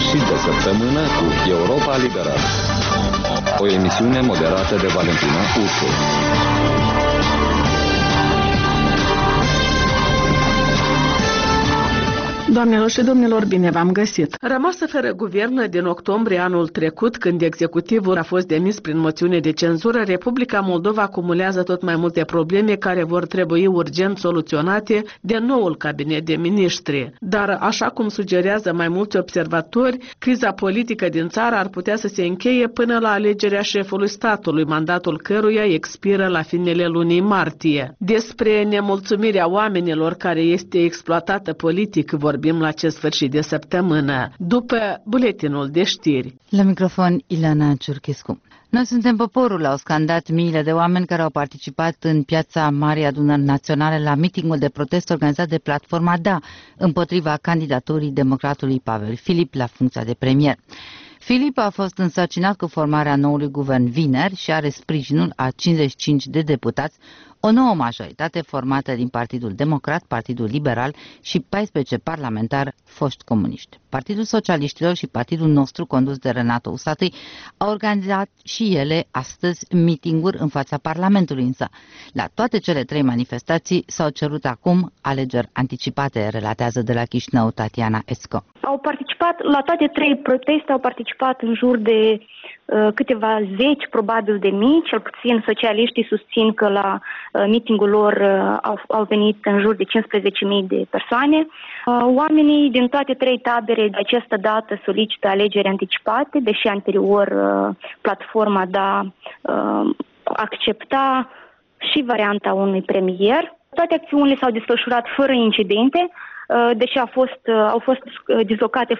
sfârșit de săptămână cu Europa Liberă. O emisiune moderată de Valentina Ursu. Doamnelor și domnilor, bine v-am găsit! Rămasă fără guvern din octombrie anul trecut, când executivul a fost demis prin moțiune de cenzură, Republica Moldova acumulează tot mai multe probleme care vor trebui urgent soluționate de noul cabinet de miniștri. Dar, așa cum sugerează mai mulți observatori, criza politică din țară ar putea să se încheie până la alegerea șefului statului, mandatul căruia expiră la finele lunii martie. Despre nemulțumirea oamenilor care este exploatată politic vorbim la acest sfârșit de săptămână, după buletinul de știri. La microfon, Ileana Ciurchescu. Noi suntem poporul, au scandat miile de oameni care au participat în piața Marii Adunări Naționale la mitingul de protest organizat de platforma DA împotriva candidaturii democratului Pavel Filip la funcția de premier. Filip a fost însărcinat cu formarea noului guvern vineri și are sprijinul a 55 de deputați, o nouă majoritate formată din Partidul Democrat, Partidul Liberal și 14 parlamentari foști comuniști. Partidul Socialiștilor și Partidul nostru, condus de Renato Usatăi, au organizat și ele astăzi mitinguri în fața Parlamentului, însă la toate cele trei manifestații s-au cerut acum alegeri anticipate, relatează de la Chișinău Tatiana Esco. Au participat, la toate trei proteste au participat în jur de câteva zeci, probabil de mii, cel puțin socialiștii susțin că la mitingul lor au venit în jur de 15.000 de persoane. Oamenii din toate trei tabere de această dată solicită alegeri anticipate, deși anterior platforma DA accepta și varianta unui premier. Toate acțiunile s-au desfășurat fără incidente, deși au fost dislocate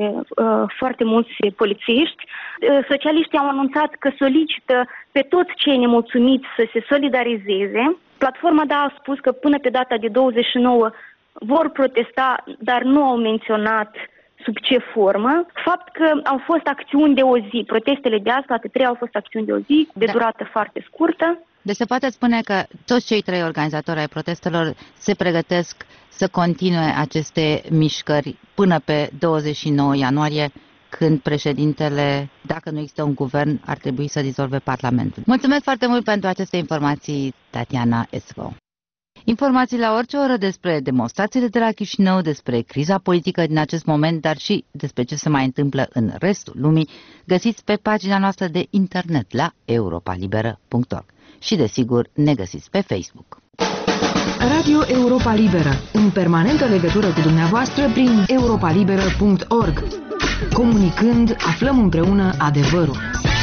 foarte mulți polițiști. Socialiștii au anunțat că solicită pe toți cei nemulțumiți să se solidarizeze. Platforma DA a spus că până pe data de 29 vor protesta, dar nu au menționat sub ce formă. Fapt că au fost acțiuni de o zi. Protestele de azi, toate trei au fost acțiuni de o zi, de durată foarte scurtă. Deci se poate spune că toți cei trei organizatori ai protestelor se pregătesc să continue aceste mișcări până pe 29 ianuarie, când președintele, dacă nu există un guvern, ar trebui să dizolve Parlamentul. Mulțumesc foarte mult pentru aceste informații, Tatiana Esco. Informații la orice oră despre demonstrațiile de la Chișinău, despre criza politică din acest moment, dar și despre ce se mai întâmplă în restul lumii, găsiți pe pagina noastră de internet la europalibera.org. Și, desigur, ne găsiți pe Facebook. Radio Europa Liberă, în permanentă legătură cu dumneavoastră prin europalibera.org. Comunicând, aflăm împreună adevărul.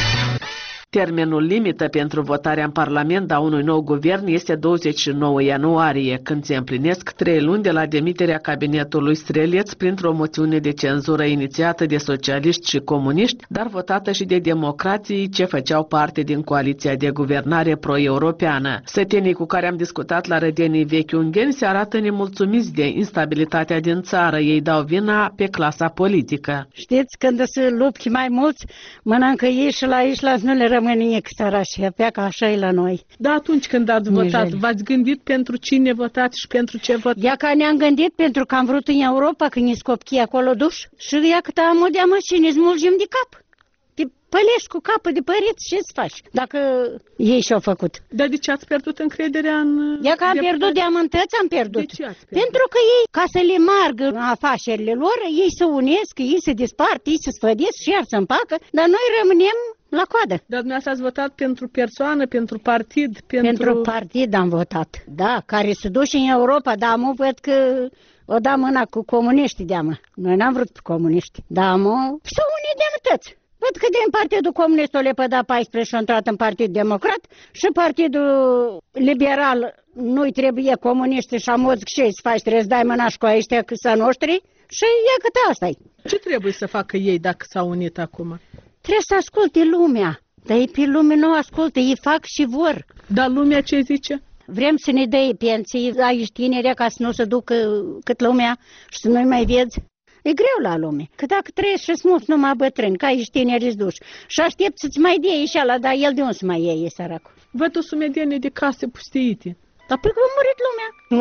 Termenul limită pentru votarea în Parlament a unui nou guvern este 29 ianuarie, când se împlinesc 3 luni de la demiterea cabinetului Streleț printr-o moțiune de cenzură inițiată de socialiști și comuniști, dar votată și de democrații ce făceau parte din coaliția de guvernare pro-europeană. Sătenii cu care am discutat la Rădenii Vechi Ungheni se arată nemulțumiți de instabilitatea din țară. Ei dau vina pe clasa politică. Știți, când se lupți mai mulți, mănâncă ei și la nu le rămâne nimic, sărași, pleacă așa e la noi. Da, atunci când ați votat, v-ați gândit pentru cine votați și pentru ce votați? Ia că ne-am gândit pentru că am vrut în Europa, când ne scopchii acolo duși, și ia cât am de mașini, smulgem de cap. Te pălești cu capul de păreți, ce-ți faci? Dacă ei și-au făcut. Dar de ce ați pierdut încrederea în... Ia că am pierdut de amântăți, am pierdut. De ce ați pierdut? Pentru că ei, ca să le margă afacerile lor, ei se unesc, ei se despart, ei se sfădesc și iar se împacă, dar noi rămânem la coadă. Dar dumneavoastră ați votat pentru persoană, pentru partid, pentru partid am votat, da, care se duce în Europa, dar am văd că o da mâna cu comuniștii de-amă. Noi n-am vrut comuniști, dar am să unii de-amătăți. Văd că din Partidul Comunist o lepăda 14 și a intrat în Partid Democrat și Partidul Liberal nu-i trebuie comuniști și am văzut ce să faci, trebuie să dai mâna și cu ăștia că să noștri și e cât asta-i. Ce trebuie să facă ei dacă s-au unit acum? Trebuie să asculte lumea, dar ei pe lume nu ascultă, ei fac și vor. Dar lumea ce zice? Vrem să ne dea pensii aici tineri ca să nu se ducă cât lumea și să nu-i mai vezi. E greu la lume, că dacă trăiesc și smulți numai bătrâni, ca aici tineri îți duși și aștept să-ți mai dea ieșeala, dar el de unde să mai iei, săracul? Văd o sumedenie de case pustiite. Dar pentru că a murit lumea.